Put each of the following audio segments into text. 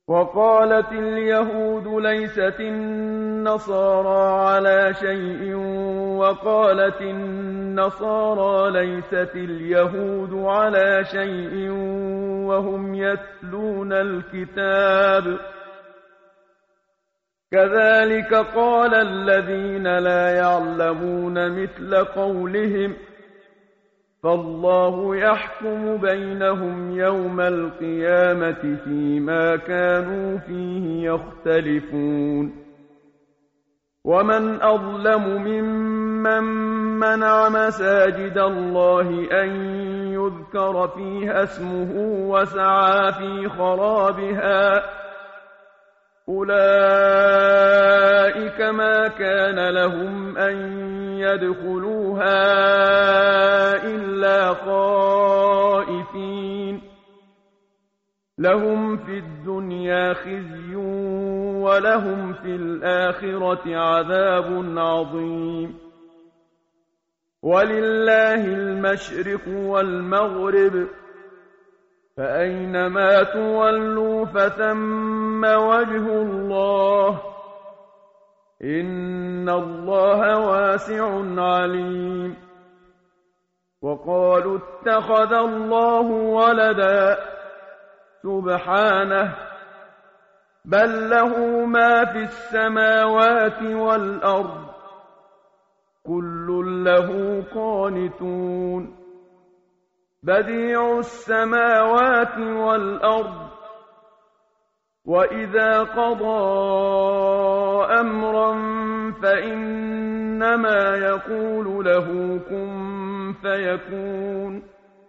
وقالت اليهود ليست النصارى على شيء وقالت النصارى ليست اليهود على شيء وهم يتلون الكتاب كذلك قال الذين لا يعلمون مثل قولهم فالله يحكم بينهم يوم القيامة فيما كانوا فيه يختلفون ومن أظلم ممن منع مساجد الله أن يذكر فيها اسمه وسعى في خرابها أولئك ما كان لهم أن يدخلوها إلا خائفين لهم في الدنيا خزي ولهم في الآخرة عذاب عظيم ولله المشرق والمغرب فأينما تولوا فثم وجه الله إن الله واسع عليم وقالوا اتخذ الله ولدا سبحانه بل له ما في السماوات والأرض كل له قانتون بديع السماوات والأرض وإذا قضى أمرا فإنما يقول له كن فيكون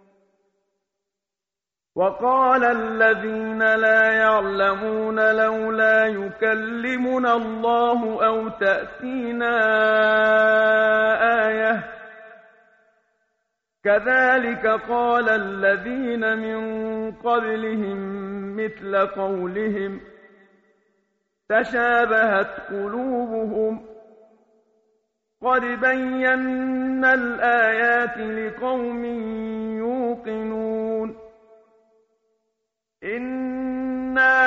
وقال الذين لا يعلمون لولا يكلمنا الله أو تأتينا آية كذلك قال الذين من قبلهم مثل قولهم تشابهت قلوبهم قد بينا الآيات لقوم يوقنون إنا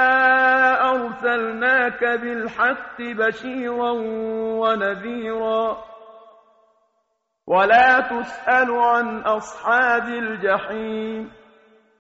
أرسلناك بالحق بشيرا ونذيرا ولا تسأل عن أصحاب الجحيم